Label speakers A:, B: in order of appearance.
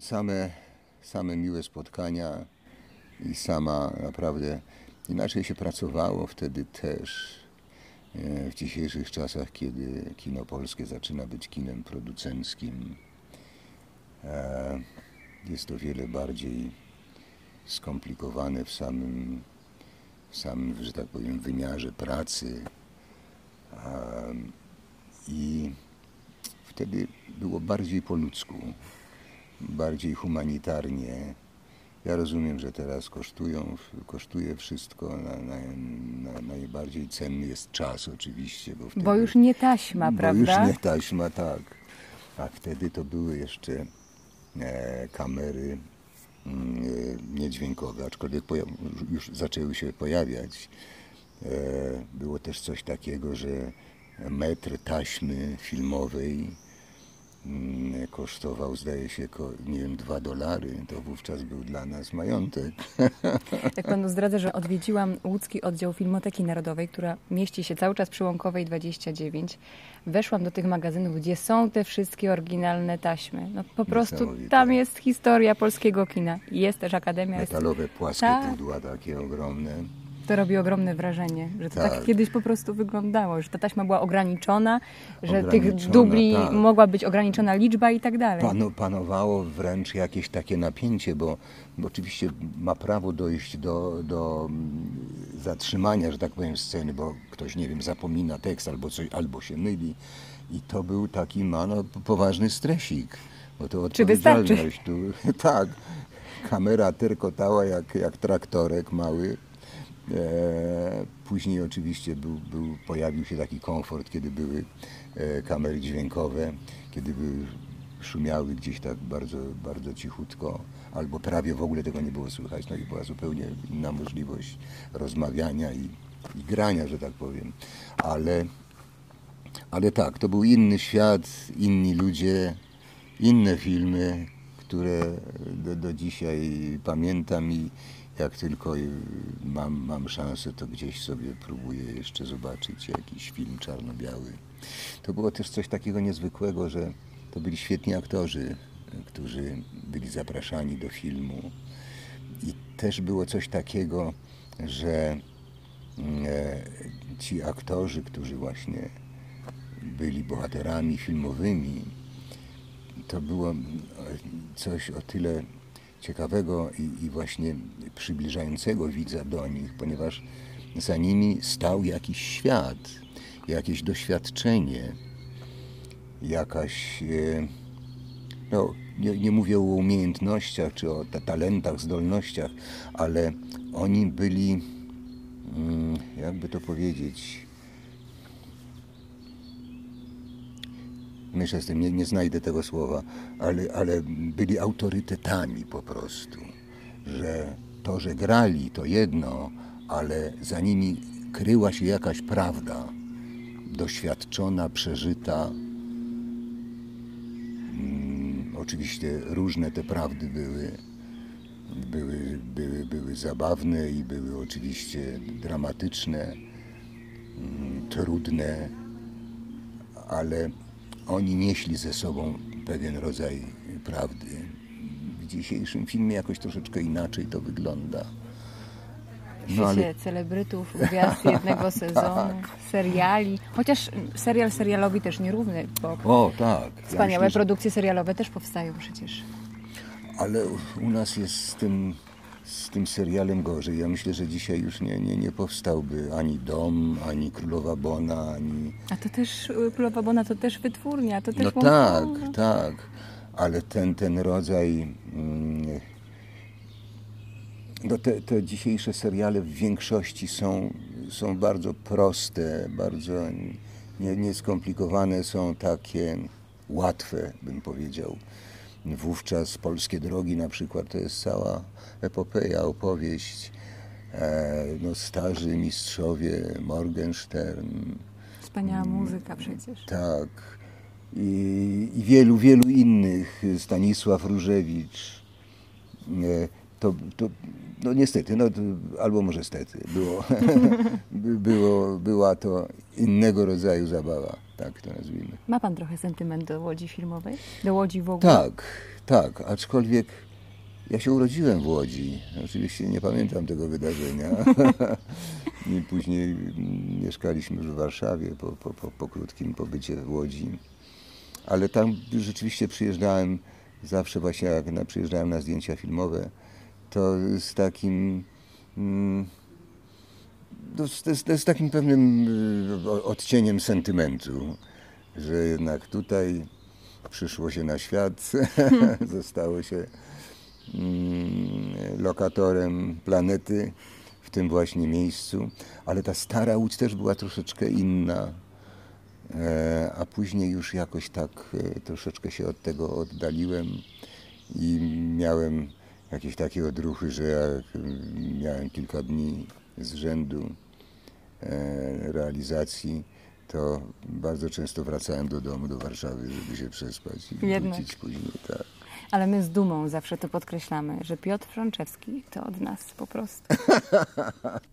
A: same miłe spotkania i sama naprawdę inaczej się pracowało wtedy też. W dzisiejszych czasach, kiedy kino polskie zaczyna być kinem producenckim, jest to wiele bardziej skomplikowane w samym, że tak powiem, wymiarze pracy. I wtedy było bardziej po ludzku, bardziej humanitarnie. Ja rozumiem, że teraz kosztuje wszystko, najbardziej cenny jest czas oczywiście.
B: Bo już nie taśma, prawda?
A: Bo już nie taśma, tak. A wtedy to były jeszcze kamery niedźwiękowe, aczkolwiek już zaczęły się pojawiać. Było też coś takiego, że metr taśmy filmowej kosztował, zdaje się, nie wiem, $2. To wówczas był dla nas majątek.
B: Jak panu zdradzę, że odwiedziłam łódzki oddział Filmoteki Narodowej, która mieści się cały czas przy Łąkowej 29. Weszłam do tych magazynów, gdzie są te wszystkie oryginalne taśmy. No po prostu tam jest historia polskiego kina. Jest też Akademia.
A: Metalowe, płaskie pudła, takie ogromne.
B: To robi ogromne wrażenie, że to tak kiedyś po prostu wyglądało, że ta taśma była ograniczona, że tych dubli mogła być ograniczona liczba i tak dalej.
A: Panowało wręcz jakieś takie napięcie, bo oczywiście ma prawo dojść do zatrzymania, że tak powiem, sceny, bo ktoś, nie wiem, zapomina tekst albo się myli. I to był taki poważny stresik, bo to odpowiedzialność. Tak, kamera terkotała jak traktorek mały. Później oczywiście pojawił się taki komfort, kiedy były kamery dźwiękowe, kiedy szumiały gdzieś tak bardzo, bardzo cichutko, albo prawie w ogóle tego nie było słychać, no i była zupełnie inna możliwość rozmawiania i grania, że tak powiem. Ale tak, to był inny świat, inni ludzie, inne filmy, które do dzisiaj pamiętam i jak tylko mam szansę, to gdzieś sobie próbuję jeszcze zobaczyć jakiś film czarno-biały. To było też coś takiego niezwykłego, że to byli świetni aktorzy, którzy byli zapraszani do filmu. I też było coś takiego, że ci aktorzy, którzy właśnie byli bohaterami filmowymi, to było coś o tyle ciekawego i właśnie przybliżającego widza do nich, ponieważ za nimi stał jakiś świat, jakieś doświadczenie, jakaś, nie mówię o umiejętnościach czy o talentach, zdolnościach, ale oni byli, jakby to powiedzieć, myślę, że nie znajdę tego słowa, ale byli autorytetami po prostu, że to, że grali, to jedno, ale za nimi kryła się jakaś prawda, doświadczona, przeżyta. Oczywiście różne te prawdy były zabawne i były oczywiście dramatyczne, trudne, ale oni nieśli ze sobą pewien rodzaj prawdy. W dzisiejszym filmie jakoś troszeczkę inaczej to wygląda.
B: W świecie celebrytów, gwiazd jednego sezonu, seriali. Chociaż serial serialowi też nierówny, bo
A: tak.
B: wspaniałe produkcje serialowe też powstają przecież.
A: Ale u nas jest z tym serialem gorzej. Ja myślę, że dzisiaj już nie powstałby ani Dom, ani Królowa Bona, ani...
B: A to też, Królowa Bona to też wytwórnia, to też...
A: No tak. Ale ten rodzaj... Te dzisiejsze seriale w większości są bardzo proste, bardzo nieskomplikowane, są takie łatwe, bym powiedział. Wówczas Polskie Drogi na przykład to jest cała epopeja, opowieść. Starzy mistrzowie, Morgenstern.
B: Wspaniała muzyka przecież.
A: Tak. I wielu, wielu innych. Stanisław Różewicz. No niestety, albo może stety, była to innego rodzaju zabawa. tak to nazwijmy.
B: Ma pan trochę sentyment do Łodzi filmowej? Do Łodzi w ogóle?
A: Tak, aczkolwiek ja się urodziłem w Łodzi. Oczywiście nie pamiętam tego wydarzenia. I później mieszkaliśmy już w Warszawie po krótkim pobycie w Łodzi. Ale tam rzeczywiście przyjeżdżałem zawsze właśnie, jak przyjeżdżałem na zdjęcia filmowe, to z takim... z takim pewnym odcieniem sentymentu, że jednak tutaj przyszło się na świat, zostało się lokatorem planety w tym właśnie miejscu, ale ta stara Łódź też była troszeczkę inna, a później już jakoś tak troszeczkę się od tego oddaliłem i miałem jakieś takie odruchy, że jak miałem kilka dni z rzędu realizacji, to bardzo często wracałem do domu, do Warszawy, żeby się przespać i wrócić później. Tak.
B: Ale my z dumą zawsze to podkreślamy, że Piotr Frączewski to od nas po prostu.